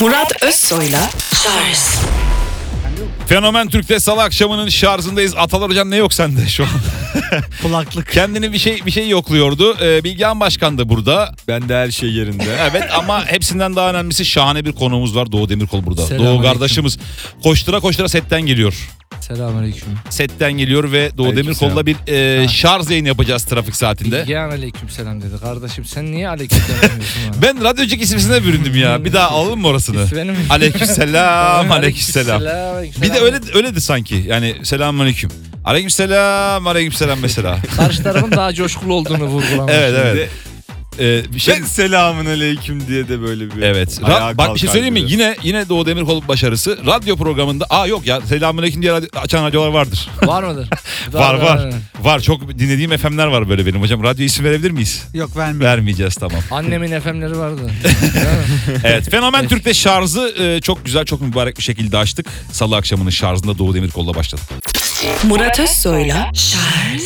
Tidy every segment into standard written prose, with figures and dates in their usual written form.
Murat Özsoy'la Şarj. Fenomen Türk'te salı akşamının şarjındayız. Atalar hocam ne yok sende şu an? Kulaklık. Kendini bir şey yokluyordu. Bilgehan Başkan da burada. Ben de her şey yerinde. Evet ama hepsinden daha önemlisi şahane bir konuğumuz var. Doğu Demirkol burada. Selamünaleyküm. Doğu kardeşimiz koştura koştura setten geliyor. Selamünaleyküm. Setten geliyor ve Doğu Aleykümselam. Demirkol'la bir şarj yayını yapacağız trafik saatinde. Bilgehan aleykümselam dedi. Kardeşim sen niye aleykümselam diyorsun bana? Ben radyocuk isimsine büründüm ya. Bir daha alalım mı orasını? Benim... Aleykümselam, aleykümselam. Aleykümselam. Bir de öyledir sanki. Yani selamünaleyküm. Aleykümselam, aleykümselam mesela. Karşı tarafın daha coşkulu olduğunu vurgulamış. Evet. Bir şey... Ben selamun aleyküm diye de böyle bir Evet. ayağa Bak bir şey söyleyeyim mi? kalkar Yine Doğu Demirkol başarısı. Radyo programında yok ya selamünaleyküm diye açan radyolar vardır. Var mıdır? Var. Çok dinlediğim FM'ler var böyle benim hocam. Radyo isim verebilir miyiz? Yok vermiyorum. Vermeyeceğiz tamam. Annemin FM'leri vardı. Evet. Fenomen Türk'te şarjı çok güzel, çok mübarek bir şekilde açtık. Salı akşamının şarjında Doğu Demirkol'la başladık. Murat Özsoy'la Şarj.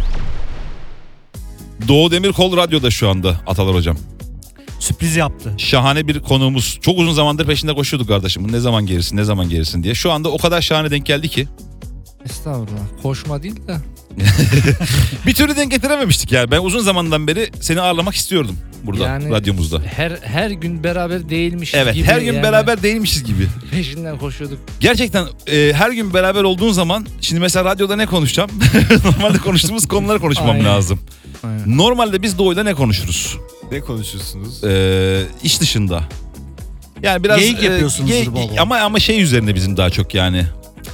Doğu Demirkol radyoda şu anda Atalar hocam. Sürpriz yaptı. Şahane bir konuğumuz. Çok uzun zamandır peşinde koşuyorduk kardeşim. Ne zaman gelirsin diye. Şu anda o kadar şahane denk geldi ki. Estağfurullah. Koşma değil de. Bir türlü denk getirememiştik ya. Ben uzun zamandan beri seni ağırlamak istiyordum burada Yani radyomuzda. Her gün beraber değilmişiz Evet, gibi. her gün yani. beraber değilmişiz gibi. Peşinden koşuyorduk. Gerçekten her gün beraber olduğun zaman şimdi mesela radyoda ne konuşacağım? Normalde konuştuğumuz konuları konuşmam Aynen. lazım. Aynen. Normalde biz Doğu'yla ne konuşuruz? Ne konuşuyorsunuz? İş dışında. Yani biraz Geyik yapıyorsunuzdur bol bol. ama şey üzerine bizim daha çok yani.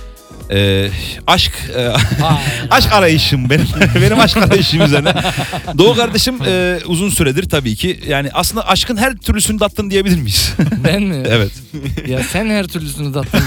Aşk Hayır. aşk arayışım benim aşk arayışım üzerine. Doğu kardeşim uzun süredir tabii ki yani aslında aşkın her türlüsünü tattın diyebilir miyiz? Ben mi? Evet. Ya sen her türlüsünü tattın.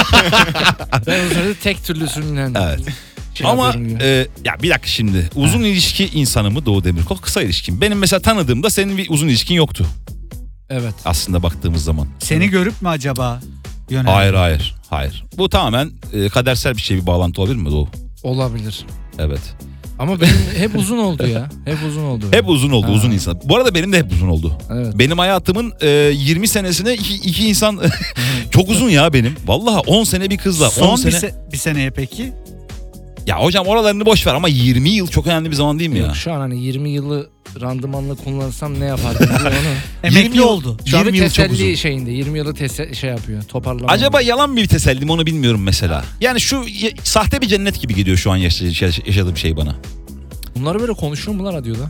Ben o sırada tek türlüsünden. Evet. Ama ya bir dakika şimdi uzun ilişki insanı mı Doğu Demirkol, kısa ilişkin? Benim mesela tanıdığımda senin bir uzun ilişkin yoktu Evet. aslında baktığımız zaman. Seni görüp mü acaba yöneldi? Hayır. Bu tamamen kadersel bir şey, bir bağlantı olabilir mi Doğu? Olabilir. Evet. Ama benim hep uzun oldu ya. Hep uzun oldu. Hep uzun oldu, Ha. uzun insan. Bu arada benim de hep uzun oldu. Evet. Benim hayatımın 20 senesine iki insan çok uzun ya benim. Vallahi 10 sene bir kızla, 10 Son sene. bir seneye peki? Ya hocam oralarını boş ver ama 20 yıl çok önemli bir zaman değil mi ya? Yok, şu an hani 20 yılı randımanla kullansam ne yapardım diye onu. Emekli yıl- oldu. Şu an 20 bir yıl çok teselli uzun. şeyinde 20 yılı şey yapıyor, toparlama. Acaba yalan mı bir teselli mi onu bilmiyorum mesela. Yani şu sahte bir cennet gibi gidiyor şu an yaşadığım şey bana. Bunları böyle konuşuyor mu lan radyoda?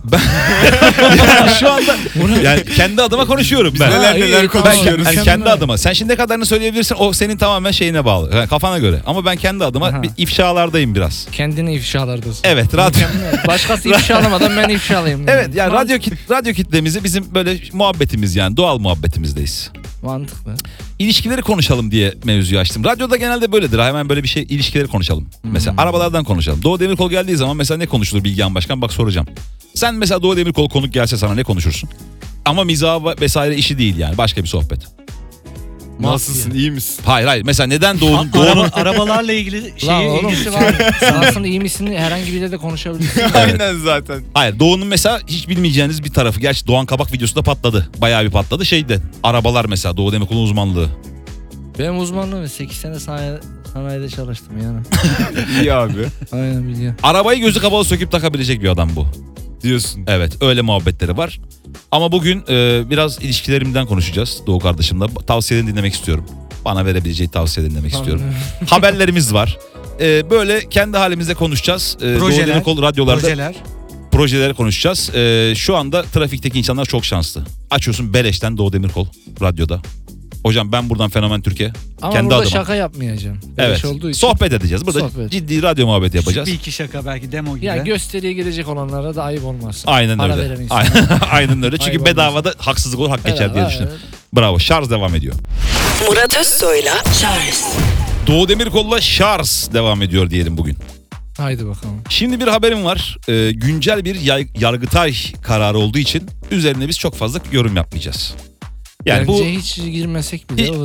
Yani şu anda yani kendi adıma konuşuyorum ben. neler konuşuyoruz. Yani Sen kendi de- adıma. Sen şimdi ne kadarını söyleyebilirsin o senin tamamen şeyine bağlı. Yani kafana göre. Ama ben kendi adıma Aha. bir ifşalardayım biraz. Kendini ifşalardasın. Evet, radyo. Mükemmel. Başkası ifşalamadan ben ifşalayayım. Evet yani Mantıklı. radyo kitlemizi bizim böyle muhabbetimiz yani doğal muhabbetimizdeyiz. Mantıklı. İlişkileri konuşalım diye mevzuyu açtım. Radyoda genelde böyledir. Hemen böyle bir şey ilişkileri konuşalım. Mesela arabalardan konuşalım. Doğu Demirkol geldiği zaman mesela ne konuşulur Bilgehan Başkan? Bak soracağım. Sen mesela Doğu Demirkol konuk gelse sana ne konuşursun? Ama mizah vesaire işi değil yani. Başka bir sohbet. Nasılsın, iyi misin? Hayır. Mesela neden Doğu'nun... Arabalarla ilgili Lan şeye oğlum ilgisi var. aslında iyi misin herhangi biriyle de konuşabilirsin. Aynen zaten. Hayır, Doğu'nun mesela hiç bilmeyeceğiniz bir tarafı. Gerçi Doğan Kabak videosu da patladı. Bayağı bir patladı. Arabalar mesela Doğu Demirkol'un uzmanlığı. Benim uzmanlığım 8 sene sanayide çalıştım yani. İyi abi. Aynen biliyorum. Arabayı gözü kapalı söküp takabilecek bir adam bu. Diyorsun. Evet, öyle muhabbetleri var. Ama bugün biraz ilişkilerimden konuşacağız Doğu kardeşimle. Tavsiyelerini dinlemek istiyorum. Bana verebileceği tavsiyelerini dinlemek istiyorum. Haberlerimiz var. Böyle kendi halimizde konuşacağız. Doğu Demirkol radyolarda projeleri konuşacağız. Şu anda trafikteki insanlar çok şanslı. Açıyorsun beleşten Doğu Demirkol radyoda. Hocam ben buradan Fenomen Türkiye Ama kendi burada adıma. şaka yapmayacağım. Evet. Olduğu için. Sohbet edeceğiz. Burada Sohbet. ciddi radyo muhabbeti yapacağız. Bir iki şaka belki demo gibi. Ya gösteriye girecek olanlara da ayıp olmaz. Aynen Para öyle. veren insanlar. Aynen öyle. Çünkü Ayıp bedavada haksızlık olur, hak geçer diye Evet, düşünüyorum. Bravo. Şarj devam ediyor. Murat Özsoy'la Şarj. Doğu Demirkol'la şarj devam ediyor diyelim bugün. Haydi bakalım. Şimdi bir haberim var. Güncel bir Yargıtay kararı olduğu için üzerine biz çok fazla yorum yapmayacağız. Yani Bence bu hiç girmesek bile olur.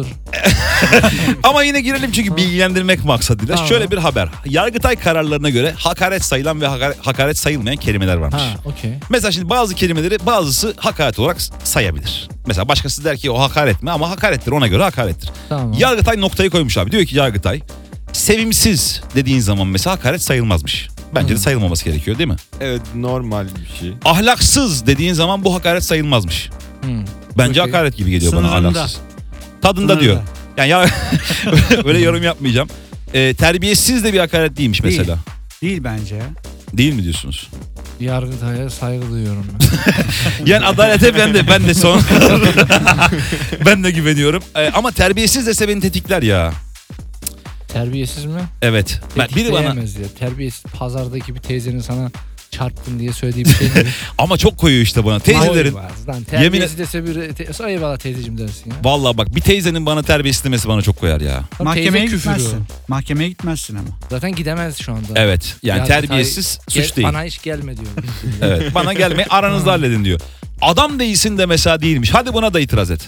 Ama yine girelim çünkü bilgilendirmek maksadıyla. Tamam. Şöyle bir haber. Yargıtay kararlarına göre hakaret sayılan ve hakaret sayılmayan kelimeler varmış. Ha, okey. Mesela şimdi bazı kelimeleri bazısı hakaret olarak sayabilir. Mesela başkası der ki o hakaret mi, ama hakarettir, ona göre hakarettir. Tamam. Yargıtay noktayı koymuş abi. Diyor ki Yargıtay, sevimsiz dediğin zaman mesela hakaret sayılmazmış. Bence de sayılmaması gerekiyor değil mi? Evet, normal bir şey. Ahlaksız dediğin zaman bu hakaret sayılmazmış. Hmm. Bence Okey. hakaret gibi geliyor bana Sınırında. ahlaksız. Tadında Sınırında. diyor. Yani ya öyle yorum yapmayacağım. Terbiyesiz de bir hakaret değilmiş Değil. mesela. Değil bence ya. Değil mi diyorsunuz? Yargıtay'a saygı duyuyorum ben. Yani adalete ben de son ben de güveniyorum. Ama terbiyesiz dese beni tetikler ya. Terbiyesiz mi? Evet. Biri bana Tetikleyemez ya. Terbiyesiz pazardaki bir teyzenin sana çarptın diye söylediği bir şey değil. ama çok koyuyor işte bana. Teyzelerin Lan terbiyesiz dese bir eyvallah teyzeciğim dersin ya. vallahi bak, bir teyzenin bana terbiyesiz demesi bana çok koyar ya. Tam Mahkemeye teyze küfürü o. gitmezsin. Mahkemeye gitmezsin ama. Zaten gidemez şu anda. Evet. Yani Yargıtay terbiyesiz suç değil. Bana hiç gelme diyor. Evet. Bana gelme, aranızda halledin diyor. Adam değilsin de mesela değilmiş. Hadi buna da itiraz et.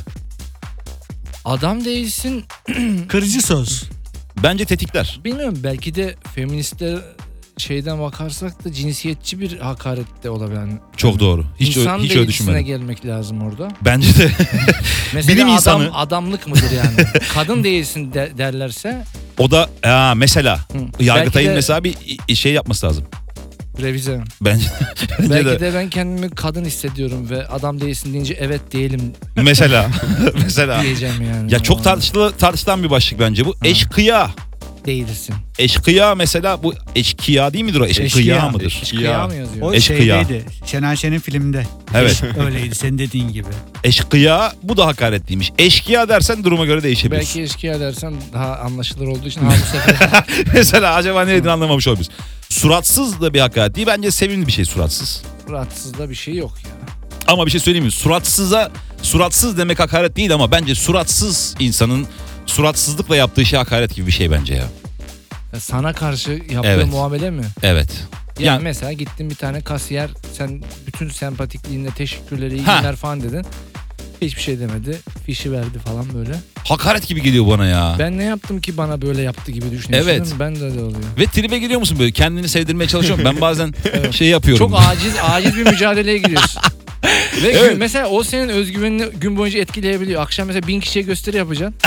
Adam değilsin. Kırıcı söz. Bence tetikler. Bilmiyorum, belki de feministler şeyden bakarsak da cinsiyetçi bir hakaret de olabilir. Yani Çok doğru. Hiç İnsan öyle değilsine düşünmedim. gelmek lazım orada. Bence de. Mesela Bilim insanı. adamlık mıdır yani? Kadın değilsin derlerse O da mesela Yargıtay'ın Belki de- mesela bir şey yapması lazım. revize. Bence Belki de. de ben kendimi kadın hissediyorum ve adam değilsin deyince evet diyelim mesela diyeceğim yani. ya çok tartışılan bir başlık bence bu. Eşkıya. değilsin. Eşkıya mesela, bu eşkıya değil midir o? Eşkıya Eşkıya. mıdır? Eşkıya mı yazıyor? O Eşkıya. şeydeydi. Şener Şen'in filminde. Evet. Öyleydi senin dediğin gibi. Eşkıya, bu da hakaretliymiş. Eşkıya dersen duruma göre değişebilir. Belki eşkıya dersen daha anlaşılır olduğu için bu sefer Mesela acaba ne dediğini anlamamış olabiliriz. Suratsız da bir hakaret değil. Bence sevimli bir şey suratsız. rahatsız da bir şey yok ya. Ama bir şey söyleyeyim mi? Suratsız demek hakaret değil, ama bence suratsız insanın suratsızlıkla yaptığı şey hakaret gibi bir şey bence ya. Ya sana karşı yaptığı Evet. muamele mi? Evet. Yani, Yani- mesela gittin bir tane kasiyer, sen bütün sempatikliğinle teşekkürleri, iyi Ha. günler falan dedin. Hiçbir şey demedi. Fişi verdi falan böyle. Hakaret gibi geliyor bana ya. Ben ne yaptım ki bana böyle yaptı gibi düşünüyorsun. Evet. değil mi? Ben de öyle oluyor. Ve tribe giriyor musun böyle? Kendini sevdirmeye çalışıyorum. Ben bazen şey yapıyorum. Çok aciz bir mücadeleye giriyorsun. Ve Evet. mesela o senin özgüvenini gün boyunca etkileyebiliyor. Akşam mesela 1000 kişiye gösteri yapacaksın.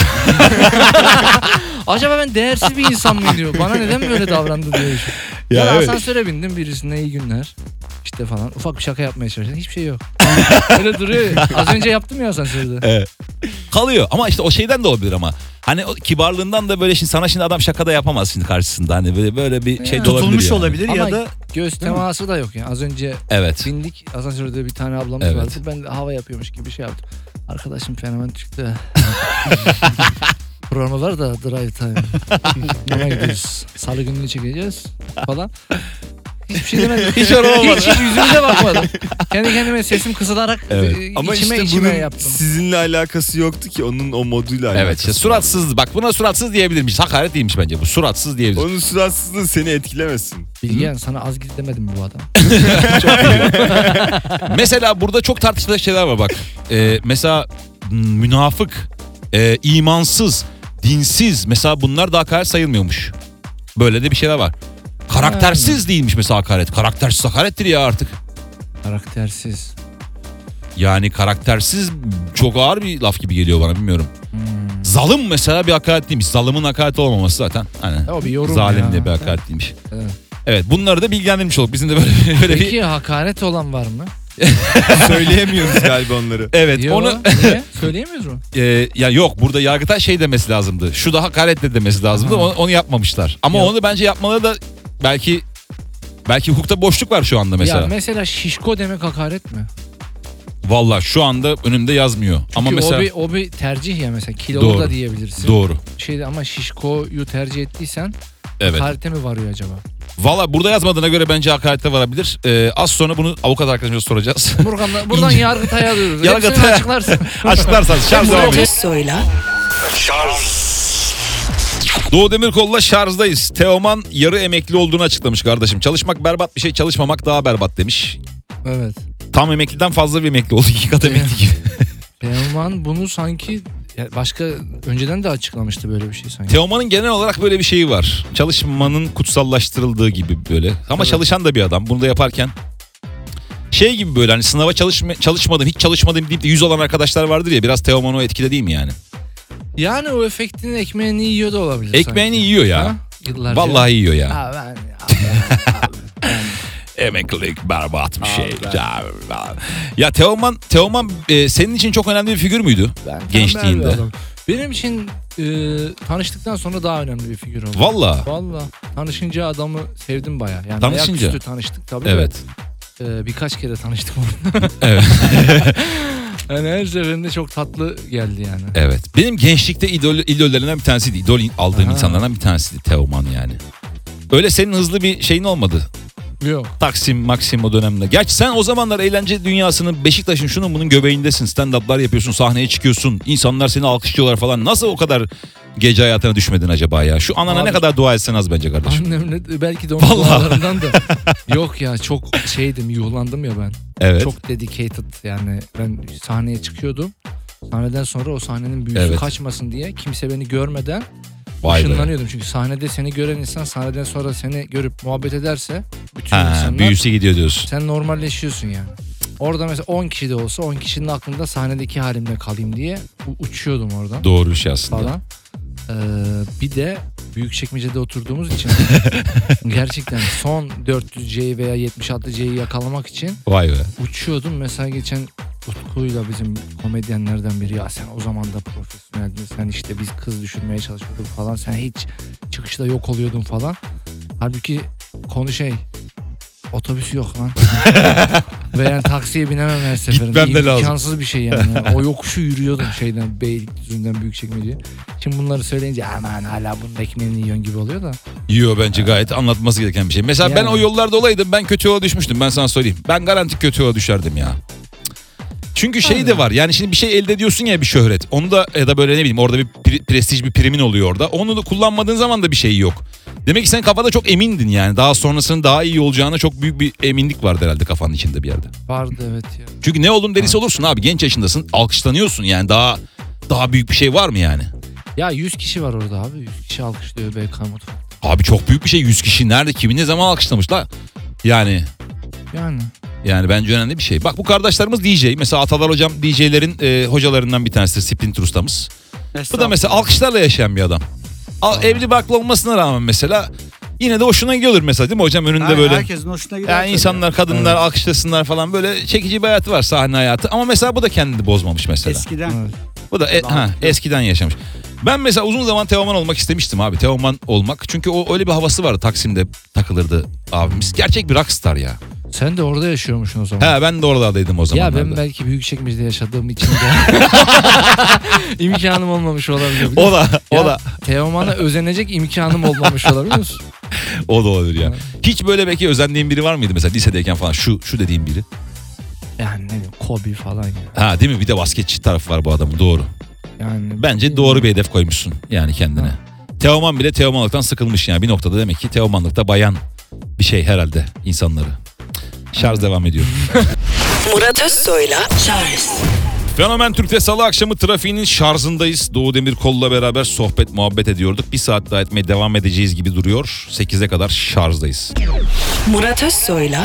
Acaba ben değersiz bir insan mıyım diyor. Bana neden böyle davrandı diyor. Ya Ya evet. asansöre bindim, birisine iyi günler. İşte falan ufak bir şaka yapmaya çalıştım. Hiçbir şey yok. Öyle duruyor. Az önce yaptım ya asansörde. Evet. Kalıyor ama işte o şeyden de olabilir ama. Hani o kibarlığından da böyle sana şimdi adam şaka da yapamaz şimdi karşısında. Hani böyle bir şey Ya. de olabilir Tutulmuş yani. olabilir Ama ya da göz teması da yok yani. Az önce Evet. bindik, asansörde bir tane ablamız Evet. vardı. Ben de hava yapıyormuş gibi bir şey yaptım. Arkadaşım fenomen çıktı. Programı var da drive time. Ona gidiyoruz. Salı gününü çekeceğiz falan. Hiçbir şey demedim. Hiç öyle olmadı. Hiç yüzümüze bakmadım. Kendi kendime sesim kısılarak Evet. Ama içime işte bunun yaptım. sizinle alakası yoktu ki, onun o moduyla alakası. Evet işte suratsız, bak buna suratsız diyebilirmiş. Hakaret değilmiş bence bu. Suratsız diyebiliriz. Onun suratsızlığı seni etkilemesin. Bilgehan sana az git demedim mi bu adam? Mesela burada çok tartışılan şeyler var bak. Mesela münafık, imansız, dinsiz, mesela bunlar da hakaret sayılmıyormuş. Böyle de bir şeyler var. Karaktersiz değilmiş mesela hakaret. Karaktersiz hakarettir ya artık. Karaktersiz. Yani karaktersiz çok ağır bir laf gibi geliyor bana, bilmiyorum. Hmm. Zalim mesela bir hakaret değilmiş. Zalımın hakaret olmaması zaten. Hani O bir yorum zalim ya. diye bir hakaret değilmiş. Evet. Evet, bunları da bilgilendirmiş olduk. Bizim de böyle bir... Peki hakaret olan var mı? Söyleyemiyoruz galiba onları. Evet Yo, onu... niye? Söyleyemiyoruz mu? Ya yok, burada Yargıtay şey demesi lazımdı. Şu da hakaret de demesi lazımdı. Aha. Onu yapmamışlar. Ama Ya. onu bence yapmaları da belki hukukta boşluk var şu anda mesela. Ya mesela şişko demek hakaret mi? Vallahi şu anda önümde yazmıyor. Ama Çünkü mesela o bir tercih ya, mesela kilolu Doğru. da diyebilirsin. doğru. Ama şişkoyu tercih ettiysen Evet. hakarete mi varıyor acaba? Vallahi burada yazmadığına göre bence hakarete varabilir. Az sonra bunu avukat arkadaşımıza soracağız. Buradan Yargıtay'a alıyoruz. Yargıtay'a- Hepsini açıklarsın. Açıklarsanız şarj devam Murat ediyor. Özsoy'la Doğu Demirkol'la şarjdayız. Teoman yarı emekli olduğunu açıklamış kardeşim. Çalışmak berbat bir şey, çalışmamak daha berbat demiş. Evet. Tam emekliden fazla bir emekli oldu. 2 kat emekli gibi. Teoman bunu sanki Ya başka önceden de açıklamıştı böyle bir şey sanki. Teoman'ın genel olarak böyle bir şeyi var. Çalışmanın kutsallaştırıldığı gibi böyle. Ama Evet. çalışan da bir adam. Bunu da yaparken şey gibi böyle hani sınava çalışmadım, hiç çalışmadım deyip de 100 olan arkadaşlar vardır ya. Biraz Teoman o etkide değil mi yani? Yani o efektin ekmeğini yiyor da olabilir. Ekmeğini sanki. yiyor ya. Ha? Yıllarca. Vallahi yiyor ya. Ha, ben, Emeklilik berbat bir şey. Abi Ya Teoman senin için çok önemli bir figür müydü? ben Gençliğinde. tembel bir adam. Benim için tanıştıktan sonra daha önemli bir figür oldu. Valla. Valla. Tanışınca adamı sevdim baya. Yani Tanışınca? ayaküstü tanıştık tabii de. Evet. Birkaç kere tanıştık orada. Evet. Yani her seferinde çok tatlı geldi yani. Evet. Benim gençlikte idollerimden bir tanesiydi. İdol aldığım Aha. insanlardan bir tanesiydi Teoman yani. Öyle senin hızlı bir şeyin olmadı. Yok. Taksim, Maksim o dönemde. Gerçi sen o zamanlar eğlence dünyasının Beşiktaş'ın şunun bunun göbeğindesin. Stand-up'lar yapıyorsun, sahneye çıkıyorsun. İnsanlar seni alkışlıyorlar falan. Nasıl o kadar gece hayatına düşmedin acaba ya? Şu anana Abi- ne kadar dua etsen az bence kardeşim. Annemle belki de onun Vallahi. dualarından da. Yok ya çok şeydim, yuhlandım ya ben. Evet. Çok dedicated yani. Ben sahneye çıkıyordum. Sahneden sonra o sahnenin büyüsü Evet. kaçmasın diye kimse beni görmeden Vay be. ışınlanıyordum. Çünkü sahnede seni gören insan sahneden sonra seni görüp muhabbet ederse bütün Ha, insanlar büyüsü gidiyor diyorsun. sen normalleşiyorsun yani. Orada mesela 10 kişi de olsa 10 kişinin aklında sahnedeki halimle kalayım diye uçuyordum oradan Doğru bir şey aslında. falan. Bir de Büyükçekmece'de oturduğumuz için gerçekten son 400C'yi veya 76C'yi yakalamak için Vay be. uçuyordum. Mesela geçen Utku'yla bizim komedyenlerden biri ya sen o zaman da profesyoneldin, sen işte biz kız düşürmeye çalışıyorduk falan, sen hiç çıkışta yok oluyordun falan. Halbuki konu otobüs yok lan. Ve yani taksiye binemem her seferinde. Gitmem de lazım. İmkansız bir şey yani. O yokuşu yürüyordum Beylikdüzü'nden Büyükçekmece'ye. Şimdi bunları söyleyince aman hala bunun ekmeğini yiyorsun gibi oluyor da. Yiyor bence gayet anlatması gereken bir şey. Mesela ben Yani. o yollarda olaydım ben kötü yola düşmüştüm ben sana söyleyeyim. Ben garanti kötü yola düşerdim ya. Çünkü şey de var yani şimdi bir şey elde ediyorsun ya bir şöhret. Onu da ya da böyle ne bileyim orada bir prestij bir primin oluyor orada. Onu da kullanmadığın zaman da bir şey yok. Demek ki sen kafada çok emindin yani. Daha sonrasının daha iyi olacağına çok büyük bir eminlik vardı herhalde kafanın içinde bir yerde. Vardı evet ya. Çünkü ne olun delisi olursun abi. Genç yaşındasın alkışlanıyorsun yani daha büyük bir şey var mı yani? Ya 100 kişi var orada abi. 100 kişi alkışlıyor BK Mutfak. Abi çok büyük bir şey 100 kişi nerede kimi ne zaman alkışlamışlar? Yani bence önemli bir şey. Bak bu kardeşlerimiz DJ. Mesela Atalar hocam DJ'lerin hocalarından bir tanesidir. Splinter ustamız. Bu da mesela alkışlarla yaşayan bir adam. Evli barklı olmasına rağmen mesela yine de hoşuna gidiyor mesela değil mi hocam önünde böyle. Herkesin hoşuna gider. Yani tabii. insanlar kadınlar alkışlasınlar falan böyle çekici bir hayatı var sahne hayatı. Ama mesela bu da kendini bozmamış mesela. Eskiden. Evet. Bu da eskiden yaşamış. Ben mesela uzun zaman Teoman olmak istemiştim abi. Teoman olmak. Çünkü o öyle bir havası vardı Taksim'de takılırdı abimiz. Gerçek bir rockstar ya. Sen de orada yaşıyormuşsun o zaman. He ben de oralardaydım o zamanlarda. Ya ben belki Büyükçekmece'de yaşadığım için de imkanım olmamış olabilir. O da Ya, Teoman'a özenecek imkanım olmamış olabilir musun? o da olabilir ya. Hiç böyle belki özendiğin biri var mıydı mesela lisedeyken falan şu dediğin biri? Yani ne bileyim Kobe falan ya. Ha değil mi? Bir de basketçi tarafı var bu adamın doğru. Yani Bence doğru bir hedef koymuşsun yani kendine. Teoman bile Teomanlıktan sıkılmış yani bir noktada demek ki Teomanlıkta bayan bir şey herhalde insanları. Şarj devam ediyor. Murat Özsoy'la Charles Fenomen Türk'te salı akşamı trafiğinin şarjındayız. Doğu Demirkol'la beraber sohbet muhabbet ediyorduk. Bir saat daha etmeye devam edeceğiz gibi duruyor. 8'e kadar şarjdayız. Murat Özsoy'la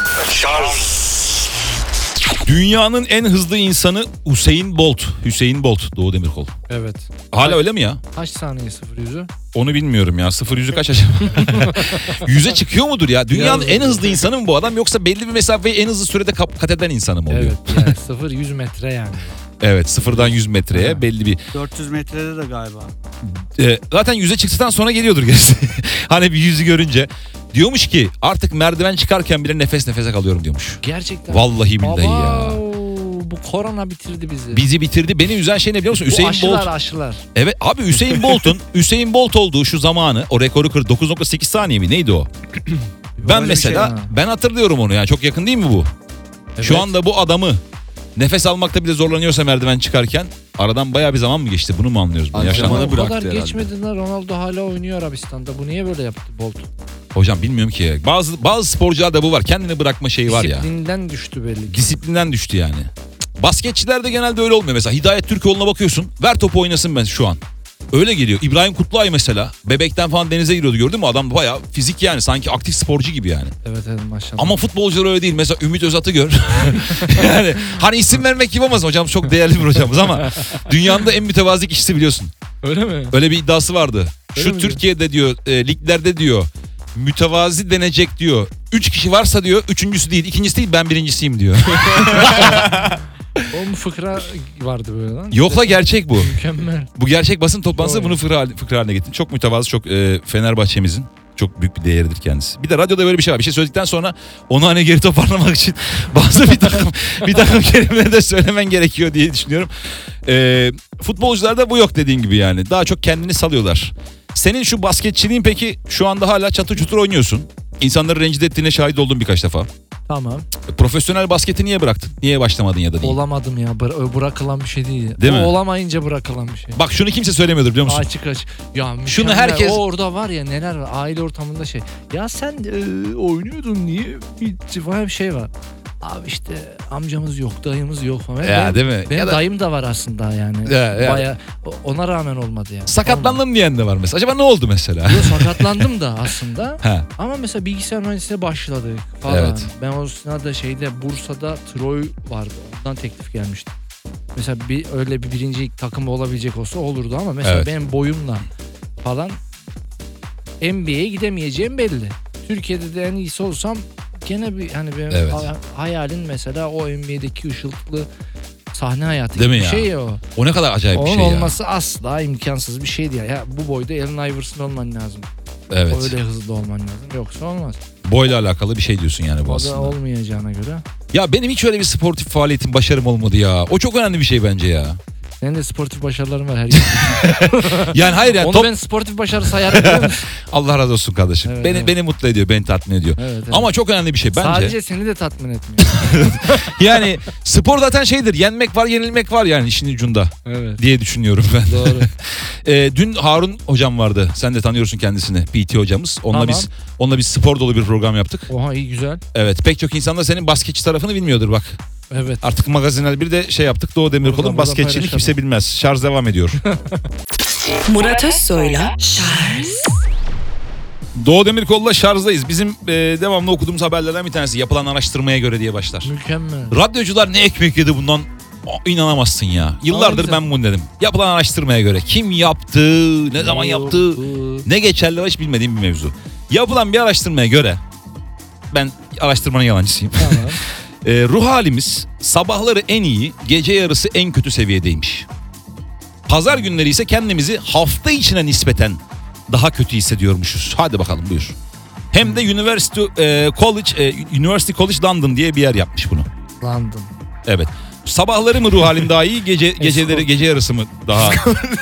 Dünyanın en hızlı insanı Hüseyin Bolt. Hüseyin Bolt Doğu Demirkol. evet. Hala öyle mi ya? Kaç saniye 0-100'ü? Onu bilmiyorum ya. 0-100'ü kaç acaba? 100'e çıkıyor mudur ya? Dünyanın en hızlı insanı mı bu adam yoksa belli bir mesafeyi en hızlı sürede kat eden insanı mı oluyor? Evet yani 0-100 metre yani. Evet sıfırdan 100 metreye Ha. belli bir... 400 metrede de galiba. Zaten 100'e çıktıktan sonra geliyordur gerisi. Hani bir 100'ü görünce. Diyormuş ki artık merdiven çıkarken bile nefes nefese kalıyorum diyormuş. Gerçekten. Vallahi billahi ya. Bu korona bitirdi bizi. Bizi bitirdi. Beni üzen şey ne biliyor musun? Bu Hüseyin Bolt. aşılar. Evet abi Hüseyin Bolt olduğu şu zamanı o rekoru kırdı. 9.8 saniye mi neydi o? Ben Öyle bir mesela şey ha. ben hatırlıyorum onu yani çok yakın değil mi bu? Şu Evet. anda bu adamı nefes almakta bile zorlanıyorsa merdiven çıkarken aradan bayağı bir zaman mı geçti? Bunu mu anlıyoruz? Bunu Antrenmanı yaşlandı. O bıraktı kadar herhalde. geçmedi lan, Ronaldo hala oynuyor Arabistan'da. Bu niye böyle yaptı Bolt? Hocam bilmiyorum ki. Bazı sporcularda bu var. Kendini bırakma şeyi var ya. Disiplinden düştü belli ki. Disiplinden düştü yani. Basketçilerde genelde öyle olmuyor. Mesela Hidayet Türkoğlu'na bakıyorsun. Ver topu oynasın ben şu an. Öyle geliyor. İbrahim Kutluay mesela. Bebekten falan denize giriyordu, gördün mü? Adam bayağı fizik yani. Sanki aktif sporcu gibi yani. Evet maşallah. Ama futbolcular öyle değil. Mesela Ümit Özat'ı gör. Yani hani isim vermek gibi olmaz. Hocam çok değerli bir hocamız ama dünyanın da en mütevazi kişisi biliyorsun. Öyle mi? Öyle bir iddiası vardı. Öyle Şu mi Türkiye'de diyor liglerde diyor mütevazi denecek diyor. 3 kişi varsa diyor üçüncüsü değil, ikincisi değil, ben birincisiyim diyor. O mu fıkra vardı böyle lan? Yok la, gerçek bu. Mükemmel. Bu gerçek basın toplantısı, Doğru. bunu fıkra haline getirdi. Çok mütevazı, çok Fenerbahçe'mizin çok büyük bir değeridir kendisi. Bir de radyoda böyle bir şey var. Bir şey söyledikten sonra onu hani geri toparlamak için bazı bir takım kelimeleri de söylemen gerekiyor diye düşünüyorum. Futbolcularda bu yok dediğin gibi yani. Daha çok kendini salıyorlar. Senin şu basketçiliğin peki, şu anda hala çatır çutur oynuyorsun. İnsanları rencide ettiğine şahit oldum birkaç defa. Tamam. Profesyonel basketi niye bıraktın? Niye başlamadın ya da değil? Olamadım ya. Bırakılan bir şey değil. Değil o mi? olamayınca bırakılan bir şey. Bak şunu kimse söylemiyordur biliyor musun? Açık. Ya mükemmel. Şunu herkes- O orada var ya, neler var. Aile ortamında şey. Ya sen oynuyordun niye? Bitti falan bir şey var. Abi işte amcamız yok, dayımız yok falan. Ya değil mi? Benim Ya da dayım da var aslında yani. Ya. Baya ona rağmen olmadı yani. sakatlandım diyen de var mesela. Acaba ne oldu mesela? Yok, sakatlandım da aslında. Ha. Ama mesela bilgisayar mühendisliğine başladık falan. Evet. Ben o sırada Bursa'da Troy vardı. Ondan teklif gelmişti. Mesela öyle bir birinci takım olabilecek olsa olurdu ama mesela Evet. benim boyumla falan NBA'ye gidemeyeceğim belli. Türkiye'de de en iyisi olsam gene bir hani benim Evet. hayalim mesela o NBA'deki ışıltılı sahne hayatı Değil gibi mi bir ya? şey o. O ne kadar acayip bir Onun şey ya. olması asla imkansız bir şeydi ya. Ya bu boyda Allen Iverson olman lazım. Evet. Öyle hızlı olman lazım. Yoksa olmaz. Boyla alakalı bir şey diyorsun yani bu O da aslında. olmayacağına göre. Ya benim hiç öyle bir sportif faaliyetim, başarım olmadı ya. O çok önemli bir şey bence ya. Senin de sportif başarıların var her gün. Yani hayır yani Onu ben sportif başarı sayarım biliyor musun? Allah razı olsun kardeşim. Evet, beni evet. beni mutlu ediyor, beni tatmin ediyor. Evet, evet. Ama çok önemli bir şey bence. Sadece seni de tatmin etmiyor. Yani spor zaten şeydir. Yenmek var, yenilmek var yani işin ucunda Evet. diye düşünüyorum ben. Doğru. Dün Harun hocam vardı. Sen de tanıyorsun kendisini. PT hocamız. Onunla biz spor dolu bir program yaptık. Oha, iyi güzel. Evet, pek çok insan da senin basketçi tarafını bilmiyordur bak. Evet. Artık magazinel bir de şey yaptık. Doğu Demirkol'un Buradan basketçiliğini paylaşalım. kimse bilmez. Şarj devam ediyor. Murat Özsoy'la Charles Doğu Demirkol'la şarjdayız. Bizim devamlı okuduğumuz haberlerden bir tanesi. Yapılan araştırmaya göre diye başlar. Mükemmel. Radyocular ne ekmek yedi bundan, inanamazsın ya. Yıllardır güzel. ben bunu dedim. Yapılan araştırmaya göre kim yaptı, ne zaman yaptı, ne geçerli var hiç bilmediğim bir mevzu. Yapılan bir araştırmaya göre, ben araştırmanın yalancısıyım. Tamam. Ruh halimiz sabahları en iyi, gece yarısı en kötü seviyedeymiş. Pazar günleri ise kendimizi hafta içine nispeten daha kötü hissediyormuşuz. Hadi bakalım buyur. Hem de University College London diye bir yer yapmış bunu. London. Evet. Sabahları mı ruh halim daha iyi, geceleri, gece yarısı mı daha...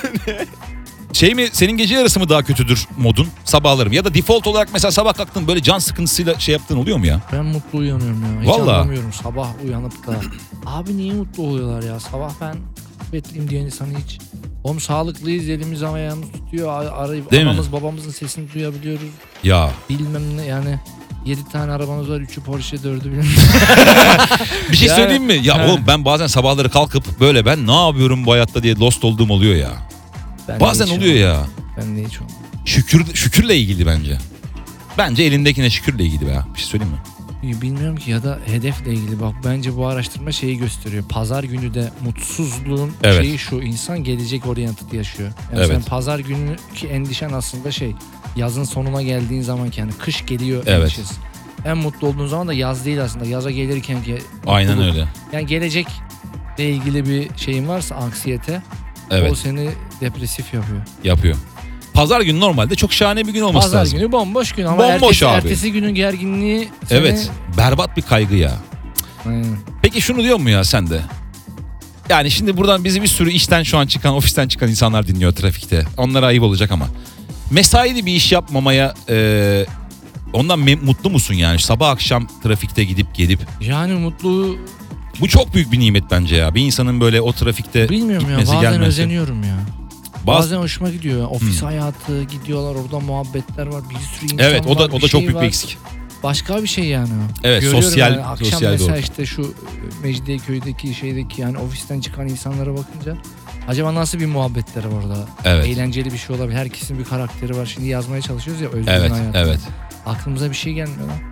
Şey mi, senin gece yarısı mı daha kötüdür modun, sabahlarım? Ya da default olarak mesela sabah kalktın böyle can sıkıntısıyla şey yaptığın oluyor mu ya? Ben mutlu uyanıyorum ya. Hiç Vallahi. anlamıyorum. Sabah uyanıp da abi niye mutlu oluyorlar ya? Sabah ben bekleyeyim diyen insan hiç. Oğlum sağlıklıyız, elimiz ayağımız tutuyor. Arayıp Değil mi? anamız babamızın sesini duyabiliyoruz. Ya Bilmem ne yani. 7 tane arabamız var. 3'ü Porsche, 4'ü bilmem. bir şey Yani- söyleyeyim mi? Ya He. oğlum ben bazen sabahları kalkıp böyle ben ne yapıyorum bu hayatta diye lost olduğum oluyor ya. Ben de Bazen hiç oluyor ya. Ben de hiç olmam. Şükürle ilgili bence. Bence elindekine şükürle ilgili be. Bir şey söyleyeyim mi? Bilmiyorum ki, ya da hedefle ilgili. Bak bence bu araştırma şeyi gösteriyor. Pazar günü de mutsuzluğun Evet. şeyi şu, insan gelecek oriented yaşıyor. Yani Evet. sen pazar günü ki endişen aslında şey, yazın sonuna geldiğin zaman yani kış geliyor Evet. endişesi. En mutlu olduğun zaman da yaz değil aslında. Yaza gelirken ki Aynen mutluluk. öyle. Yani gelecekle ilgili bir şeyin varsa, anksiyete, o Evet, seni depresif yapıyor. yapıyor. Pazar günü normalde çok şahane bir gün olması Pazar lazım. günü bomboş gün ama Bomboş abi. ertesi günün gerginliği seni... Evet, berbat bir kaygı ya. Aynen. Peki şunu diyor mu ya sen de? Yani şimdi buradan bizi bir sürü işten şu an çıkan, ofisten çıkan insanlar dinliyor trafikte. Onlara ayıp olacak ama. Mesaili bir iş yapmamaya ondan mutlu musun yani? Sabah akşam trafikte gidip gelip. Yani mutlu, Bu çok büyük bir nimet bence ya. Bir insanın böyle o trafikte bilmiyorum ya, gitmesi, bazen gelmesi. özeniyorum ya. Bazı- Bazen hoşuma gidiyor. Ofis hayatı, gidiyorlar orada muhabbetler var, bir sürü insan Evet, o var, da çok şey büyük var. bir eksik. başka bir şey yani o. Evet, Görüyorum sosyal yani, akşam sosyal mesela doğru. işte şu Mecidiyeköy'deki şeydeki yani ofisten çıkan insanlara bakınca acaba nasıl bir muhabbetleri var orada? Evet. Eğlenceli bir şey olabilir. Herkesin bir karakteri var. Şimdi yazmaya çalışıyoruz ya Özgür'ün Evet, hayatını. evet. Aklımıza bir şey gelmiyor lan.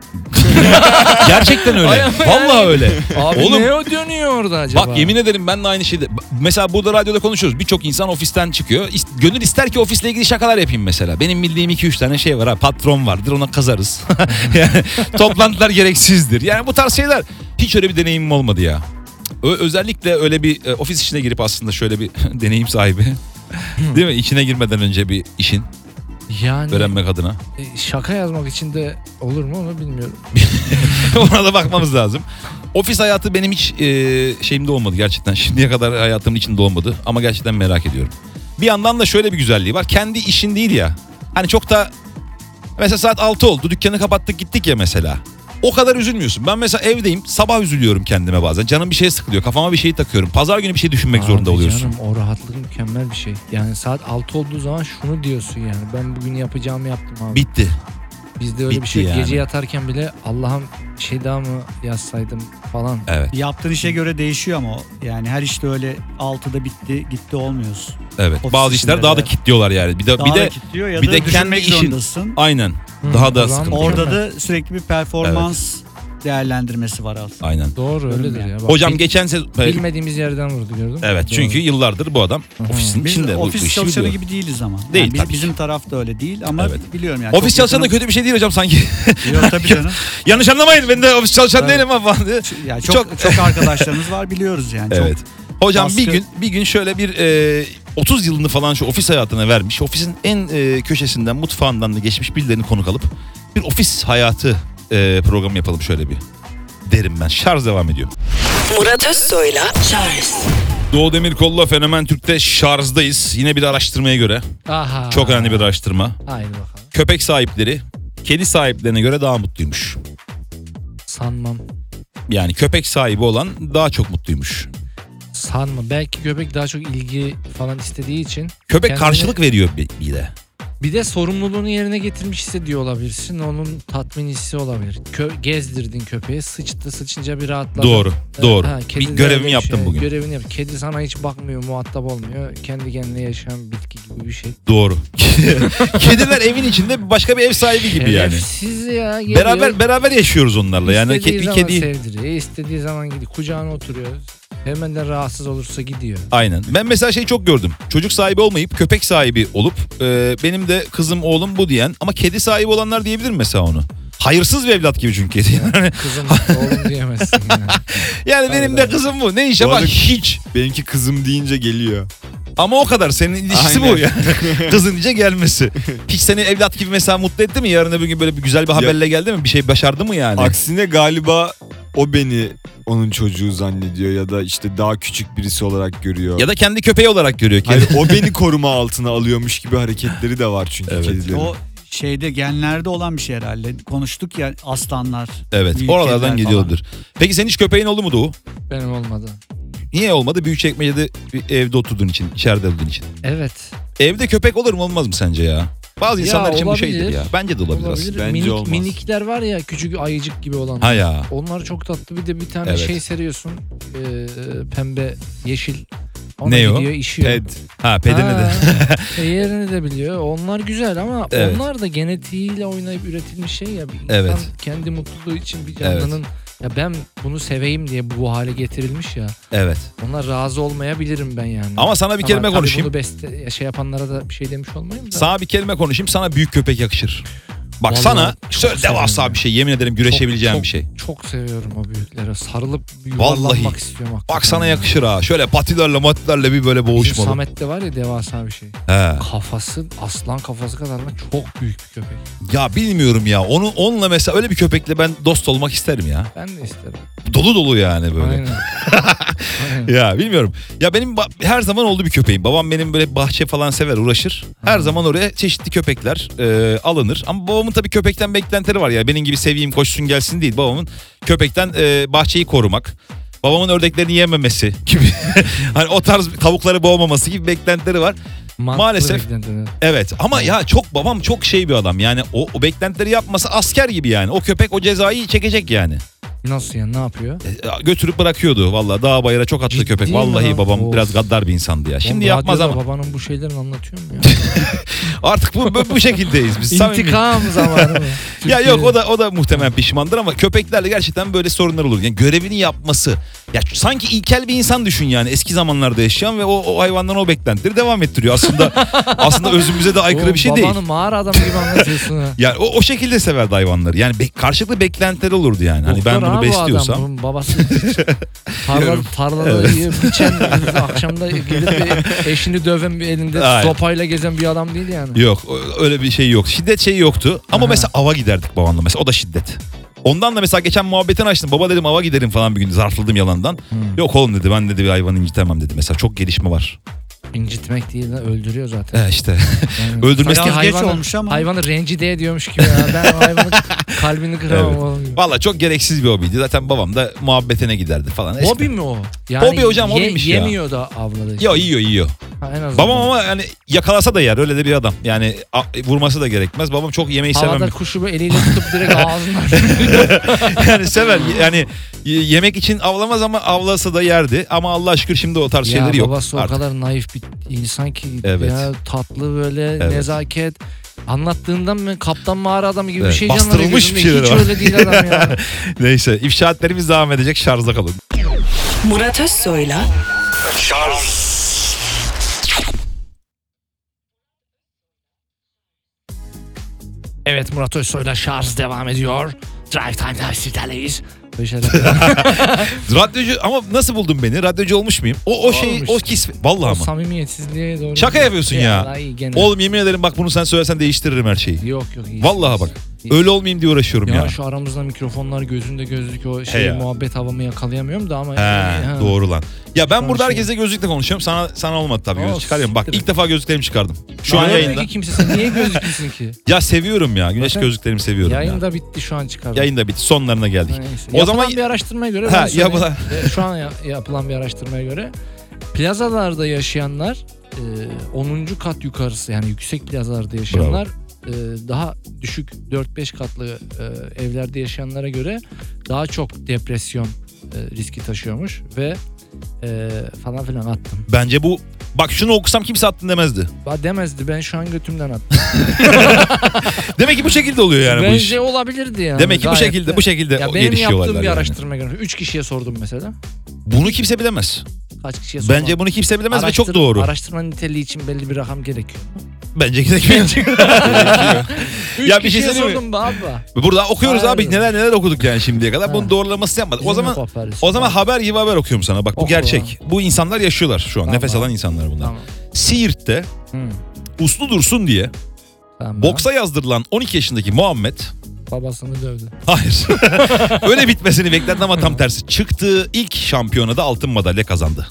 Gerçekten öyle. Ay ama Vallahi yani. öyle. Abi Oğlum, ne o dönüyor orada acaba? bak yemin ederim ben de aynı şeyde. Mesela burada radyoda konuşuyoruz. Birçok insan ofisten çıkıyor. Gönül ister ki ofisle ilgili şakalar yapayım mesela. Benim bildiğim 2-3 tane şey var. Ha. Patron vardır, ona kazarız. Yani toplantılar gereksizdir. Yani bu tarz şeyler. Hiç öyle bir deneyimim olmadı ya. Özellikle öyle bir ofis içine girip aslında şöyle bir deneyim sahibi. Değil mi? İçine girmeden önce bir işin Yani öğrenmek adına. şaka yazmak için de olur mu onu bilmiyorum. Ona da bakmamız lazım. Ofis hayatı benim hiç şeyimde olmadı gerçekten. Şimdiye kadar hayatımın içinde olmadı. Ama gerçekten merak ediyorum. Bir yandan da şöyle bir güzelliği var. Kendi işin değil ya. Hani çok da mesela saat 6 oldu. Dükkanı kapattık gittik ya mesela. O kadar üzülmüyorsun. Ben mesela evdeyim. Sabah üzülüyorum kendime bazen. Canım bir şeye sıkılıyor. Kafama bir şeyi takıyorum. Pazar günü bir şey düşünmek zorunda Abi oluyorsun. Canım o rahatlık mükemmel bir şey. Yani saat 6 olduğu zaman şunu diyorsun yani. Ben bugün yapacağımı yaptım abi. Bitti. Bizde öyle bir bitti şey yok. yani. Gece yatarken bile Allah'ım bir şey daha mı yazsaydım falan. Evet. Yaptığın işe göre değişiyor ama o. Yani her işte öyle 6'da bitti gitti olmuyorsun. Evet. Ofis Bazı işler içinde daha da de. kilitliyorlar yani. Bir Daha de da kilitliyor ya bir da de kendi düşünmek işin- zorundasın. aynen. Hı, Daha da o zaman sıkıntı. mükemmel. Orada da sürekli bir performans değerlendirmesi var aslında. Aynen. Doğru Öyle öyledir mi? ya. Bak, Hocam geçen sezon... bilmediğimiz yerden vurdu gördün mü? Evet, Doğru. çünkü yıllardır bu adam Hı hı. ofisin Biz içinde. bu ofis işi çalışanı biliyor. gibi değiliz ama. Değil, Yani tabii bizim ki. taraf da öyle değil ama Evet. biliyorum yani. Ofis çok çalışanı da yakınım. kötü bir şey değil hocam sanki. Yok tabii canım. Yanlış anlamayın, ben de ofis çalışan Evet. değilim ama falan diye. Yani çok arkadaşlarımız var biliyoruz yani. Evet. Çok Hocam baskı- bir gün şöyle bir 30 yılını falan şu ofis hayatına vermiş. Ofisin en köşesinden, mutfağından da geçmiş birilerini konuk alıp bir ofis hayatı programı yapalım şöyle bir. Derim ben. Şarj devam ediyor. Murat Özsoy'la Charles Doğu Demirkol'la Fenomen Türk'te şarjdayız. Yine bir araştırmaya göre. Aha. Çok önemli bir araştırma. Haydi bakalım. Köpek sahipleri kedi sahiplerine göre daha mutluymuş. Sanmam. Yani köpek sahibi olan daha çok mutluymuş. Sanma. Belki köpek daha çok ilgi falan istediği için. Köpek Kendine- karşılık veriyor bir de. Bir de sorumluluğunu yerine getirmiş hissediyor olabilirsin. Onun tatmin hissi olabilir. Gezdirdin köpeği. Sıçınca bir rahatladı. Doğru, doğru. kedi Bir de görevimi öyle bir yaptım şey. bugün. Görevini yap. Kedi sana hiç bakmıyor, muhatap olmuyor. Kendi kendine yaşayan bitki gibi bir şey. Doğru. Kediler evin içinde başka bir ev sahibi gibi yani. Şerefsiz ya. Geliyor, Beraber yaşıyoruz onlarla. Yani istediği bir zaman kedi sevdiriyor. İstediği zaman gidiyor. Kucağına oturuyor. Hemen de rahatsız olursa gidiyor. aynen. Ben mesela şeyi çok gördüm. Çocuk sahibi olmayıp köpek sahibi olup benim de kızım oğlum bu diyen ama kedi sahibi olanlar diyebilir mi mesela onu? Hayırsız bir evlat gibi çünkü kedi. Yani, Kızım oğlum diyemezsin yani. yani benim de kızım bu. Ne iş Bu ama arada- hiç. Benimki kızım deyince geliyor. Ama o kadar. Senin ilişkisi bu Aynen. yani. Kızın iyice gelmesi. Hiç seni evlat gibi mesela mutlu etti mi? Yarın öbür gün böyle bir güzel bir haberle geldi mi? Bir şey başardı mı yani? Aksine galiba o beni onun çocuğu zannediyor ya da işte daha küçük birisi olarak görüyor. Ya da kendi köpeği olarak görüyor kedi. Hayır, o beni koruma altına alıyormuş gibi hareketleri de var çünkü Evet. kedilerin. O şeyde genlerde olan bir şey herhalde. Konuştuk ya aslanlar. Evet. büyük Oralardan kediler geliyordur. Peki senin hiç köpeğin oldu mu Doğu? Benim olmadı. Niye olmadı? Büyükçekmece'de bir evde oturduğun için, içeride olduğun için. Evet. Evde köpek olur mu olmaz mı sence ya? Bazı Ya, insanlar için bu olabilir. şeydir ya. Bence de olabilir, Olabilir. aslında. Bence olmaz. Minikler var ya küçük ayıcık gibi olan. Ha ya. Onlar çok tatlı. Bir de bir tane Evet. şey seriyorsun. Pembe, yeşil. Ona Ne o? gidiyor, işiyor. Ped. Ha pedini de. Yerini de biliyor. Onlar güzel ama Evet. onlar da genetiğiyle oynayıp üretilmiş şey ya. Bir insan Evet. kendi mutluluğu için bir canlının ya ben bunu seveyim diye bu hale getirilmiş ya. Evet. Ona razı olmayabilirim ben yani. Ama sana bir kelime tabii konuşayım. bunu şey yapanlara da bir şey demiş olmayayım da. Sana bir kelime konuşayım. Sana büyük köpek yakışır. Bak Vallahi sana çok şöyle devasa severim bir şey. Yemin ederim güreşebileceğim Çok- bir şey. Çok seviyorum o büyüklere. Sarılıp Vallahi. yuvarlanmak istiyorum. hakikaten Bak sana ya. yakışır ha. Şöyle patilerle bir böyle Bizim boğuşmalı. Samet'te var ya devasa bir şey. He. Kafası aslan kafası kadar mı çok büyük bir köpek. Ya bilmiyorum ya. Onunla mesela öyle bir köpekle ben dost olmak isterim ya. Ben de isterim. Dolu dolu yani böyle. Aynen. Aynen. Ya bilmiyorum. Ya benim her zaman oldu bir köpeğim. Babam benim böyle bahçe falan sever, uğraşır. Her zaman oraya çeşitli köpekler alınır. Ama babamın tabii köpekten beklentileri var ya. Benim gibi seveyim koşsun gelsin değil. Babamın köpekten bahçeyi korumak. Babamın ördeklerini yememesi gibi. Hani o tarz tavukları boğmaması gibi beklentileri var. Maalesef. beklentiler. Evet ama ya babam çok şey bir adam. Yani o beklentileri yapmasa asker gibi yani. O köpek o cezayı çekecek yani. Nasıl yani, ne yapıyor? Götürüp bırakıyordu vallahi, dağa bayıra çok attı Ciddi köpek. mi Vallahi lan? babam Of. biraz gaddar bir insandı ya. Şimdi Oğlum, yapmaz radyoda ama. babanın bu şeylerini anlatıyor mu ya? Artık bu şekildeyiz biz. samimi. İntikam zamanı mı? Ya Türkiye- yok o da muhtemelen pişmandır ama köpeklerle gerçekten böyle sorunlar olur. Yani görevini yapması. Ya sanki ilkel bir insan düşün yani, eski zamanlarda yaşayan ve o hayvandan o beklentileri devam ettiriyor. Aslında özümüze de aykırı Oğlum, bir şey değil. babanı mağara adamı gibi anlatıyorsun ha. Yani o şekilde severdi hayvanları. Yani karşılıklı beklentileri olurdu yani. Hani ben Doktor bunu abi o besliyorsam. adam, bunun babası tarlada biçen, akşamda gelir bir eşini döven, bir elinde Aynen. sopayla gezen bir adam değil yani. Yok öyle bir şey yok. Şiddet şeyi yoktu. Ama Aha. mesela ava giderdik babamla mesela. O da şiddet. Ondan da mesela geçen muhabbetini açtım. Baba dedim ava giderim falan bir gün, zarfladım yalandan. Yok oğlum dedi, ben dedi bir hayvanı incitemem dedi. Mesela çok gelişme var. İncitmek değil de öldürüyor zaten. İşte Yani öldürmesi sanki Biraz geç hayvanı- olmuş ama. Hayvanı rencide ediyormuş gibi ya. Ben o hayvanın kalbini kıramam. Evet. oğlum gibi. valla çok gereksiz bir hobiydi. Zaten babam da muhabbetine giderdi falan. İşte. Hobi mi o? Yani Hobi hocam, hobiymiş ya. Yemiyor da avladı. Yo yiyor. Ha, en azından. Babam ama yani yakalasa da yer, öyle de bir adam. Yani vurması da gerekmez. Babam çok yemeği seven Havada bir... kuşu böyle eliyle tutup direkt ağzından. Yani sever. Yani yemek için avlamaz ama avlasa da yerdi. Ama Allah şükür şimdi o tarz şeyleri yok. Babası artık. o kadar naif bir insan ki Evet. ya, tatlı böyle Evet. nezaket. Anlattığından ben kaptan mağara adamı gibi Evet, bir şey canlanıyor bastırılmış gözümde. bir şeyler Hiç var. öyle değil adam ya. Neyse, ifşaatlerimiz devam edecek. Şarjda kalın. Murat Özsoy'la Evet, Murat Özsoy'la şarj devam ediyor. Drive Time'da sizlerleyiz. Böyle şeyler. Radyocu ama nasıl buldun beni? Radyocu olmuş muyum? O şey, Olmuş. o vallahi O ama. samimiyetsizliğe doğru. Şaka yapıyorsun ya. Vallahi iyi gene. Oğlum yemin ederim bak, bunu sen söylersen değiştiririm her şeyi. Yok iyi. Vallahi bak. Öyle olmayayım diye uğraşıyorum ya. Ya şu aramızda mikrofonlar, gözünde gözlük, o şey ya. muhabbet havamı yakalayamıyorum da ama. He, Ha. doğru lan. Ya ben Şu an burada şey- herkesle gözlükle konuşuyorum. Sana olmadı tabii, gözlük Olsun, çıkarıyorum. Bak siktir ilk defa gözlüklerimi çıkardım. Şu an Görmüyor yayında. ki kimse, sen niye gözlüksün ki? Ya seviyorum ya. Güneş Zaten gözlüklerimi seviyorum ya. Yayında bitti, şu an çıkardım. Yayında bitti. Sonlarına geldik. Neyse. O Yapılan zaman- bir araştırmaya göre, Ha, ben söyleyeyim. yapılan- Şu an yapılan bir araştırmaya göre plazalarda yaşayanlar 10. kat yukarısı, yani yüksek plazalarda yaşayanlar daha düşük 4-5 katlı evlerde yaşayanlara göre daha çok depresyon riski taşıyormuş ve falan filan attım. Bence bu, bak şunu okusam kimse attın demezdi. Demezdi, ben şu an götümden attım. Demek ki bu şekilde oluyor yani bu iş. Bence olabilirdi yani. Demek ki bu gayet şekilde de. bu şekilde Ya benim gelişiyor yaptığım olaylar bir yani. araştırmaya göre 3 kişiye sordum mesela. Bunu kimse bilemez. Kaç kişiye sordum? Bence bunu kimse bilemez ve çok doğru. Araştırma niteliği için belli bir rakam gerekiyor. Bence gerekiyor. 3 Ya bir şey kişiye söyleyeyim mi? sordum be abi. Burada okuyoruz Hayır. abi, neler okuduk yani şimdiye kadar. Bunun Ha. doğrulamasını yapmadık. Bizim O yok haberimiz. zaman haber gibi haber okuyorum sana. Bak bu Oku gerçek. Bu insanlar yaşıyorlar şu an. Tamam. Nefes alan insanlar bunlar. Tamam. Siirt'te Hı, uslu dursun diye tamam. boksa yazdırılan 12 yaşındaki Muhammed, Babasını dövdü. hayır öyle bitmesini beklerdi ama tam tersi. Çıktığı ilk şampiyonada altın madalya kazandı.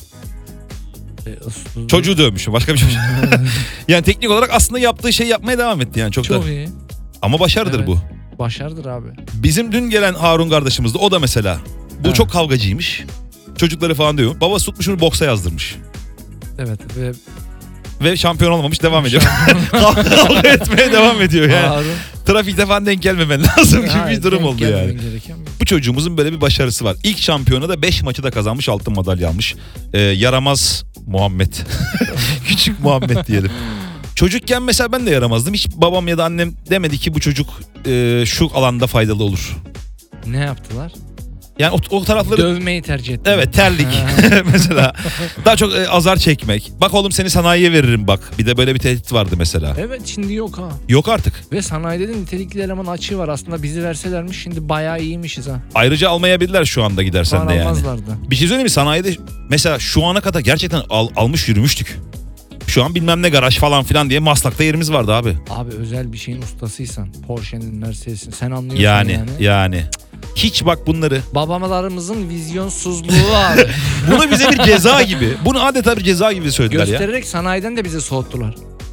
Çocuğu dövmüş, başka bir şey. Yani teknik olarak aslında yaptığı şeyi yapmaya devam etti yani çok Çok da. iyi. Ama başarıdır Evet. bu. Başarıdır abi. Bizim dün gelen Harun kardeşimiz de, o da mesela bu Evet. çok kavgacıymış. Çocukları falan diyor. Babası tutmuş onu boksa yazdırmış. Evet ve Ve şampiyon olmamış, devam ediyor. Kavga etmeye devam ediyor yani. Harun. Trafikte falan denk gelmemen lazım gibi Ha, bir durum denk oldu yani. gelmemen gereken bir- Bu çocuğumuzun böyle bir başarısı var. İlk şampiyona da 5 maçı da kazanmış, altın madalya almış. Yaramaz Muhammed. Küçük Muhammed diyelim. Çocukken mesela ben de yaramazdım. Hiç babam ya da annem demedi ki bu çocuk şu alanda faydalı olur. Ne yaptılar? Yani o tarafları... Dövmeyi tercih ettiler. Evet, terlik mesela. Daha çok azar çekmek. Bak oğlum seni sanayiye veririm bak. Bir de böyle bir tehdit vardı mesela. Evet, şimdi yok ha. Yok artık. Ve sanayide de nitelikli eleman açığı var. Aslında bizi verselermiş şimdi bayağı iyiymişiz ha. Ayrıca almayabilirler şu anda gidersen Falan de yani. almazlardı. Bir şey söyleyeyim mi? Sanayide mesela şu ana kadar gerçekten almış yürümüştük. Şu an bilmem ne garaj falan filan diye Maslak'ta yerimiz vardı abi. Abi özel bir şeyin ustasıysan, Porsche'nin, Mercedes'in, sen anlıyorsun Yani. Hiç bak bunları. Babamalarımızın vizyonsuzluğu abi. Bunu bize bir ceza gibi. Bunu adeta bir ceza gibi söylediler ya. Göstererek sanayiden de bizi soğuttular.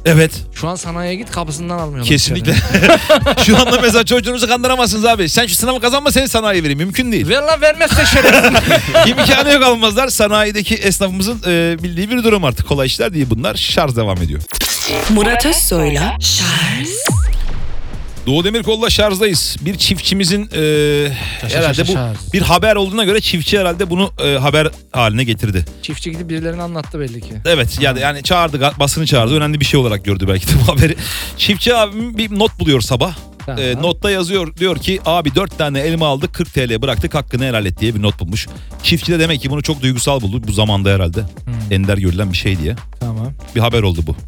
Evet. Şu an sanayiye git kapısından almıyorlar. Kesinlikle. Şu anda mesela çocuğunuzu kandıramazsınız abi. Sen şu sınavı kazanma, seni sanayiye vereyim. Mümkün değil. Ver lan, vermezse şerefsiz. İmkanı yok, almazlar. Sanayideki esnafımızın bildiği bir durum artık. Kolay işler değil bunlar. Şarj devam ediyor. Murat Özsoy'la Şarj. Doğu Demirkol'la şarjdayız. Bir çiftçimizin herhalde bu şarj. bir haber olduğuna göre çiftçi herhalde bunu haber haline getirdi. Çiftçi gidip birilerine anlattı belli ki. Evet yani çağırdı, basını çağırdı. Önemli bir şey olarak gördü belki de bu haberi. Çiftçi abim bir not buluyor sabah. Tamam. Notta yazıyor, diyor ki abi 4 tane elma aldık, 40 TL bıraktık, hakkını helal et diye bir not bulmuş. Çiftçi de demek ki bunu çok duygusal buldu bu zamanda herhalde. Ender görülen bir şey diye. Tamam. Bir haber oldu bu.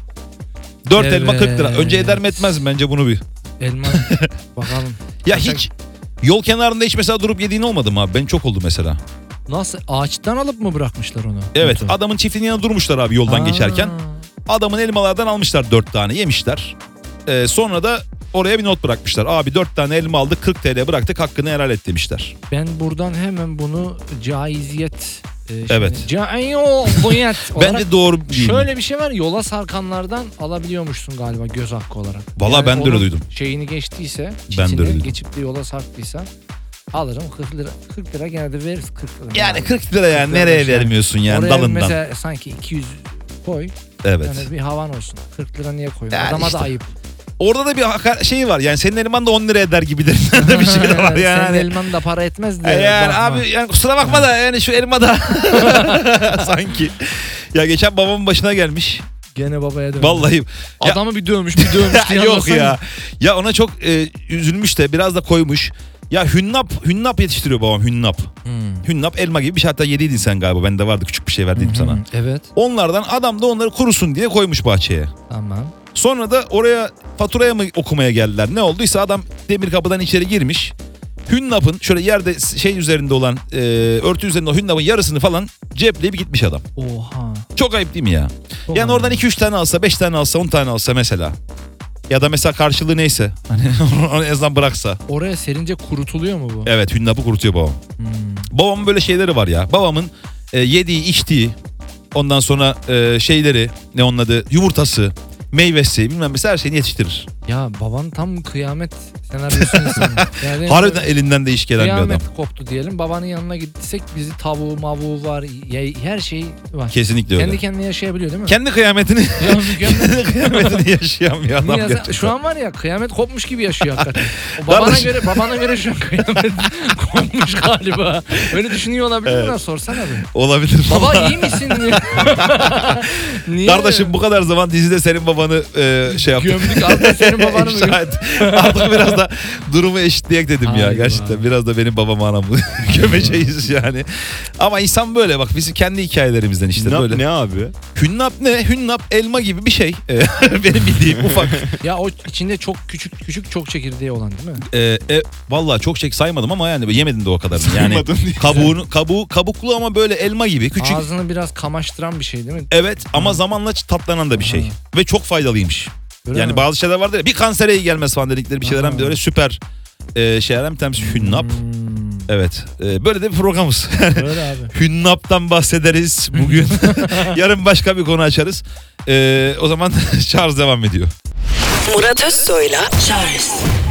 4 Evet. elma 40 lira. Önce eder mi etmez mi bence bunu bir. Elma bakalım. Ya Kaçak- hiç yol kenarında hiç mesela durup yediğin olmadı mı abi? Ben çok oldu mesela. Nasıl, ağaçtan alıp mı bırakmışlar onu? Evet, Notu? adamın çiftliğinin yanına durmuşlar abi yoldan Aa. geçerken. Adamın elmalardan almışlar 4 tane, yemişler. Sonra da oraya bir not bırakmışlar. Abi 4 tane elma aldık, 40 TL bıraktık, hakkını helal et demişler. Ben buradan hemen bunu caiziyet Evet. caiziyet olarak, Bence doğru değil. şöyle bir şey var, yola sarkanlardan alabiliyormuşsun galiba göz hakkı olarak. Valla ben de öyle onun duydum. Şeyini geçtiyse, Ben de öyle çitini duydum. geçip de yola sarktıysa alırım 40 lira. 40 lira gene de veririz 40 lira. Yani 40 lira yani 40 lira nereye şey. vermiyorsun yani Oraya dalından. mesela sanki 200 koy. Evet. Yani bir havan olsun. 40 lira niye koyuyorsun? Yani Adama işte. da ayıp. Orada da bir şey var yani senin elman da 10 lira eder gibilerinden de bir şey de var yani. Senin elman da para etmez de. Yani bakma. abi yani kusura bakma da yani şu elma da sanki. Ya geçen babamın başına gelmiş. Gene babaya dönmüş. Vallahi. Ya, Adamı bir dövmüş diye yok anlatsana. ya. Ya ona çok üzülmüş de biraz da koymuş. Ya hünnap yetiştiriyor babam, hünnap. Hünnap elma gibi bir şey, hatta yediydin sen galiba. Bende vardı, küçük bir şey verdiydim sana. Evet. Onlardan adam da onları kurusun diye koymuş bahçeye. Tamam. Sonra da oraya faturaya mı okumaya geldiler? Ne olduysa adam demir kapıdan içeri girmiş. Hünnap'ın şöyle yerde şey üzerinde olan örtü üzerinde o hünnap'ın yarısını falan cepleyip gitmiş adam. Oha. Çok ayıp değil mi ya? Çok Yani ayıp. oradan 2-3 tane alsa, 5 tane alsa, 10 tane alsa mesela. Ya da mesela karşılığı neyse. Hani onu en azından bıraksa. Oraya serince kurutuluyor mu bu? Evet, hünnap'ı kurutuyor babam. Babamın böyle şeyleri var ya. Babamın yediği, içtiği, ondan sonra şeyleri, ne onun adı, yumurtası, meyvesi, bilmem mesela her şeyini yetiştirir. Ya baban tam kıyamet senaryosu insanı. Yani Harbiden elinden de iş gelen bir adam. kıyamet koptu diyelim. Babanın yanına gitsek bizi tavuğu mavuğu var. Her şey var. Kesinlikle öyle. Kendi kendine yaşayabiliyor değil mi? Kendi kıyametini Ya mükemmel. kendi kıyametini yaşayan bir adam Niye? gerçekten. Şu an var ya, kıyamet kopmuş gibi yaşıyor hakikaten. O Kardeşim. babana göre şu an kıyamet kopmuş galiba. Öyle düşünüyor olabilir mi? Sorsana bir. Olabilir. Baba iyi misin? Niye? Kardeşim bu kadar zaman dizide senin babanı şey yaptık. Gömdük, artık senin babanı mı? Artık biraz da durumu eşitleyek dedim ya. Ay Gerçekten vay. biraz da benim babam anamı gömeceğiz yani. Ama insan böyle bak, bizim kendi hikayelerimizden işte böyle. Ne abi? Hünnap ne? Hünnap elma gibi bir şey. Benim bildiğim ufak. Ya o içinde çok küçük çok çekirdeği olan değil mi? Vallahi çok şey saymadım ama yani yemedim de o kadarını. Yani Saymadın diye. kabuklu ama böyle elma gibi küçük. Ağzını biraz kamaştıran bir şey değil mi? Evet ama zamanla tatlanan da bir şey. Aha. Ve çok faydalıymış. Öyle Yani mi? bazı şeyler vardır ya, bir kansere iyi gelmez falan dedikleri bir şeylerden Aha. böyle süper şeylerden bir tanesi hünnap. Evet. Böyle de bir programımız. Öyle abi. Hünnap'tan bahsederiz bugün. Yarın başka bir konu açarız. O zaman şarj devam ediyor. Murat Özsoy'la Şarj.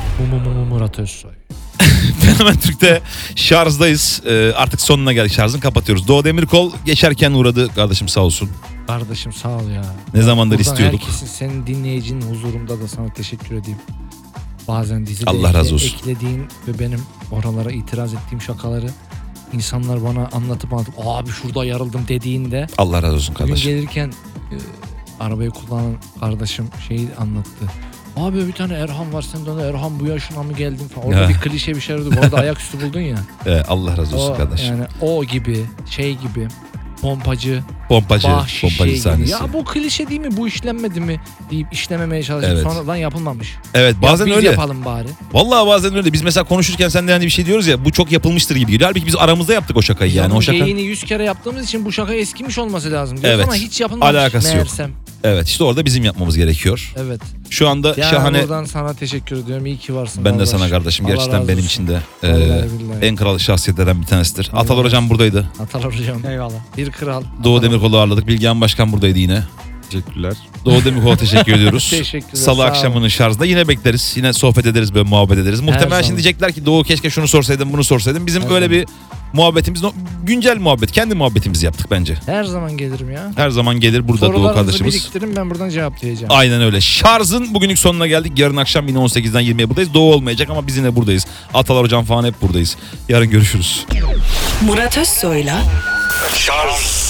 Murat Özsoy. Fenomen Türk'te şarjdayız. Artık sonuna geldik, şarjını kapatıyoruz. Doğu Demirkol geçerken uğradı kardeşim, sağ olsun. Kardeşim sağ ol ya. Ne zamandır Buradan istiyorduk. herkesin, senin dinleyicinin huzurunda da sana teşekkür edeyim. Bazen dizide Allah razı olsun. eklediğin ve benim oralara itiraz ettiğim şakaları insanlar bana anlatıp abi şurada yarıldım dediğinde, Allah razı olsun bugün kardeşim. gelirken arabayı kullanan kardeşim şeyi anlattı. Abi bir tane Erhan var, sen de ona Erhan bu yaşına mı geldin falan. Orada Ya. bir klişe bir şey oldu. Bu arada ayaküstü buldun ya. Allah razı olsun O, kardeşim. yani o gibi şey gibi pompacı, Pompacı bahşiş şey gibi. sahnesi. Ya bu klişe değil mi? Bu işlenmedi mi? Deyip işlememeye çalışıp Evet. sonradan yapılmamış. Evet bazen Biz öyle. yapalım bari. Vallahi bazen öyle. Biz mesela konuşurken sen de hani bir şey diyoruz ya, bu çok yapılmıştır gibi geliyor. Halbuki biz aramızda yaptık o şakayı yani. Bunun O şaka. geyiğini 100 kere yaptığımız için bu şaka eskimiş olması lazım diyoruz Evet. ama hiç yapılmamış. Alakası yok. meğersem. Evet işte orada bizim yapmamız gerekiyor. Evet. Şu anda Ya şahane. buradan sana teşekkür ediyorum. İyi ki varsın. Ben de kardeş. sana kardeşim, Allah gerçekten razı benim olsun. için de Vallahi billahi. en kral şahsiyetlerden bir tanesidir. Allah Atalar razı hocam buradaydı. Atalar hocam. Eyvallah. Bir kral. Doğu Demirkol'u ağırladık. Bilgehan Başkan buradaydı yine. Teşekkürler. Doğu Demirkol'a teşekkür ediyoruz. Teşekkürler, Salı sağ olun. akşamının şarjında yine bekleriz. Yine sohbet ederiz, böyle muhabbet ederiz. Muhtemelen zaman. şimdi diyecekler ki Doğu keşke şunu sorsaydın, bunu sorsaydın. Bizim Her öyle zaman. bir muhabbetimiz, güncel muhabbet, kendi muhabbetimizi yaptık bence. Her zaman gelirim ya. Her zaman gelir burada Doğu Sorularınızı kardeşimiz. biriktirin, ben buradan cevaplayacağım. Aynen öyle. Şarjın bugünlük sonuna geldik. Yarın akşam yine 18'den 20'ye buradayız. Doğu olmayacak ama biz yine buradayız. Atalar hocam falan hep buradayız. Yarın görüşürüz. Murat Özsoy'la Charles